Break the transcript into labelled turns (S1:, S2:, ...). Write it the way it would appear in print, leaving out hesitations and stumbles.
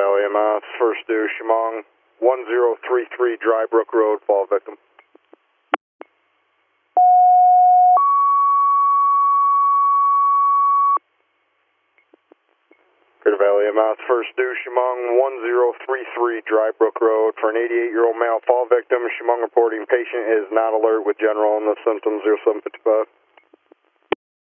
S1: Valley MS, first due, Chemung, 1033 Dry Brook Road, fall victim. Crater Valley MS, first due, Chemung, 1033 Dry Brook Road for an 88-year-old male fall victim. Chemung reporting patient is not alert with general illness symptoms, 0755.